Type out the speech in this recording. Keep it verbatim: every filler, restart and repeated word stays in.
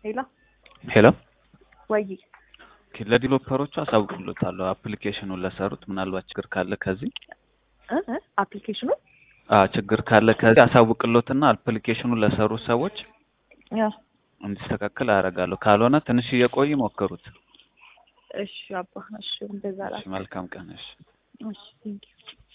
ሄሎ ሄሎ ወይ ለዲቨሎፐሮቹ አሳውቅሎታለሁ አፕሊኬሽኑን ለሰሩት ምናልባት ችግር ካለ ከዚህ እ እ አፕሊኬሽኑ አ ችግር ካለ ከዚህ አሳውቅሎትና አፕሊኬሽኑን ለሰሩ ሰዎች ያ እንዲስተካከል አደርጋለሁ ካልሆነ ትንሽ እየቆይ ሞክሩት እሺ አባ እሺ እንደዛ እሺ መልካም ቀን እሺ እሺ